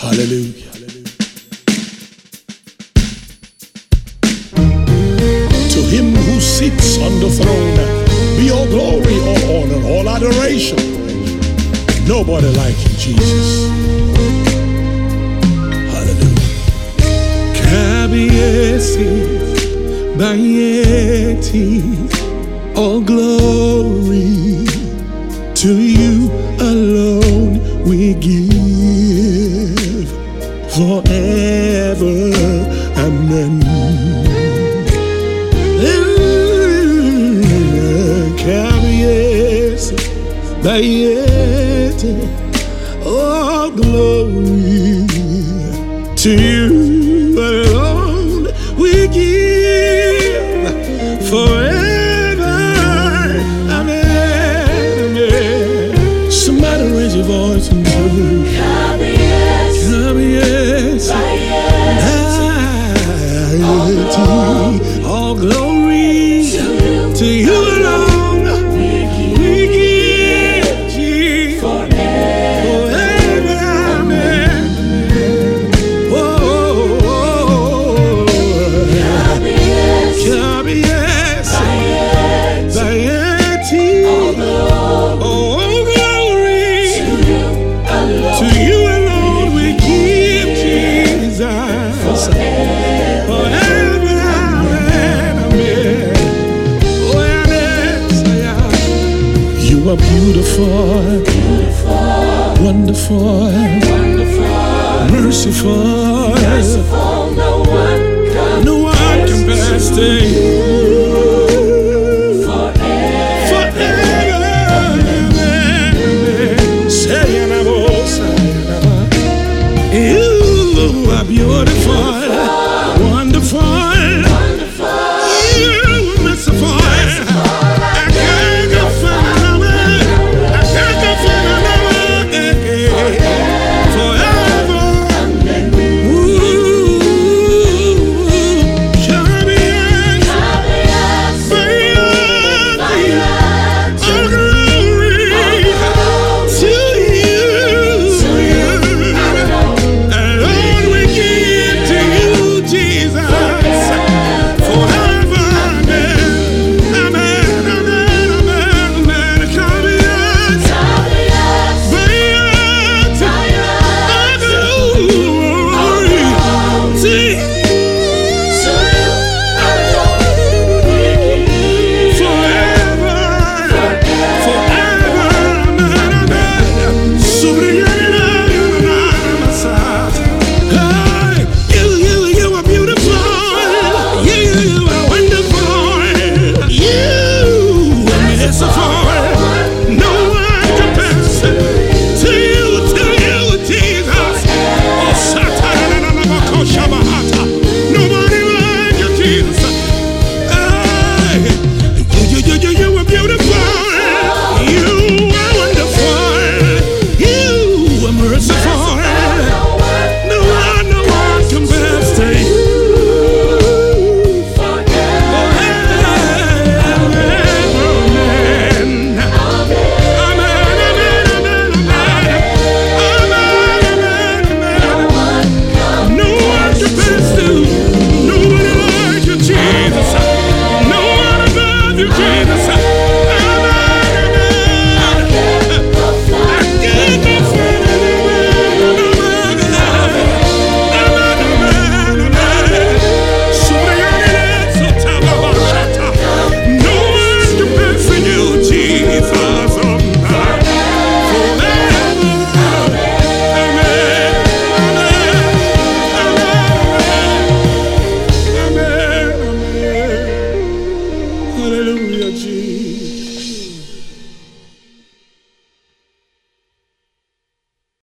Hallelujah. To him who sits on the throne be all glory, all honor, all adoration. Nobody like you, Jesus. Hallelujah. Kabiesi, Bayeti, all glory to you alone we give forever. Amen. Kabiesi, Bayeti, all glory to you alone we give forever. Amen. Amen. Somebody raise your voice and say, Kabiesi, Bayeti, all glory to you alone. You are beautiful, beautiful, wonderful, wonderful, merciful, merciful. No one compares to you. You are beautiful, wonderful, you are merciful. Hallelujah, Jesus.